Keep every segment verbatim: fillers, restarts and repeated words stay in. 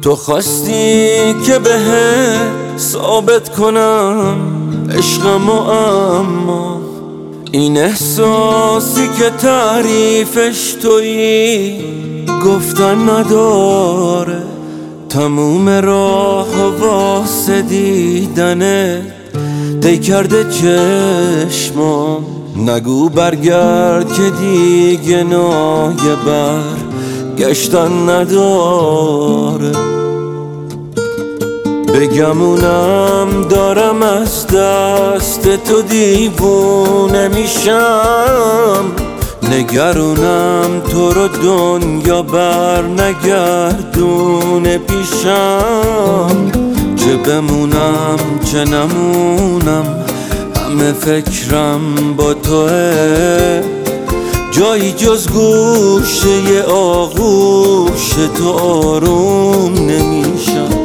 تو خواستی که بهت ثابت کنم عشقمو، اما این احساسی که تعریفش تویی گفتن نداره. تموم راه واسه دیدنت دی کرده چشمام. نگو برگرد که دیگه نایه بر گشتن نداره. بگمونم دارم از دست تو دیوونه میشم. نگرونم تو رو دنیا بر نگردونه پیشم. چه بمونم چه نمونم همه فکرم با توه. جایی جز گوشه آغوش تو آروم نمیشم.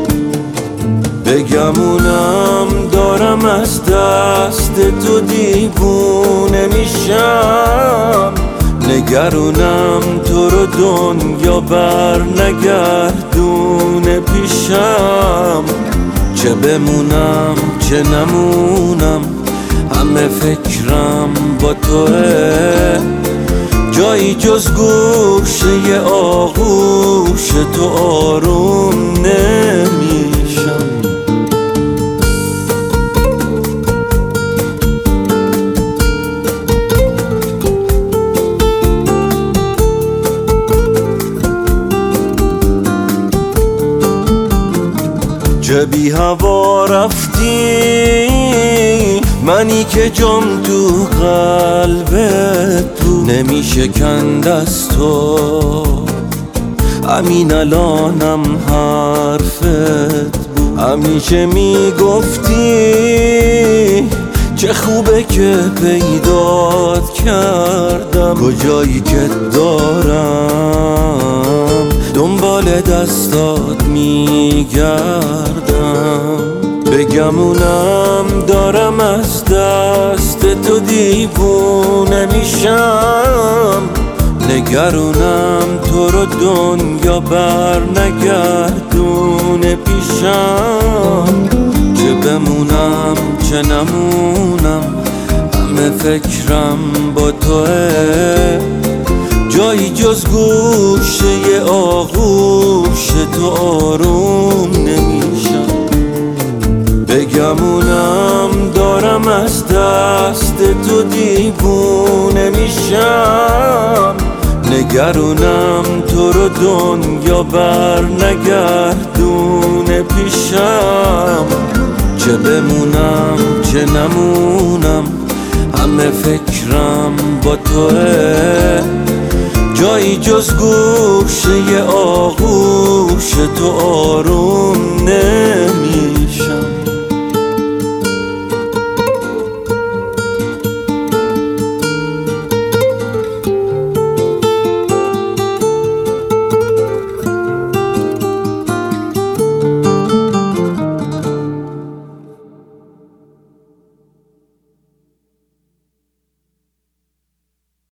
بگمونم دارم از دست تو دیوونه میشم. نگرونم تو رو دنیا بر نگردونه پیشم. چه بمونم چه نمونم همه فکرم با توه. جایی جز گوشه آغوش تو آروم نمیشم. چه بی هوا رفتی منی که جام تو قلبت بود. نمیشه کند از تو همین الانم حرفت بود. همیشه میگفتی چه خوبه که پیدات کردم. کجایی که دارم دنبال دستات میگردم. بگمونم دارم از دست تو دیوونه میشم. نگرونم تو رو دنیا بر نگردونه پیشم. چه بمونم چه نمونم همه فکرم با توه. جایی جز گوشه آغوش تو آروم نمیشم. بگمونم دارم از دست تو دیوونه میشم. نگرونم تو رو دنیا بر نگردونه پیشم. چه بمونم چه نمونم همه فکرم با توه. جایی جز گوشه آغوش تو آروم نه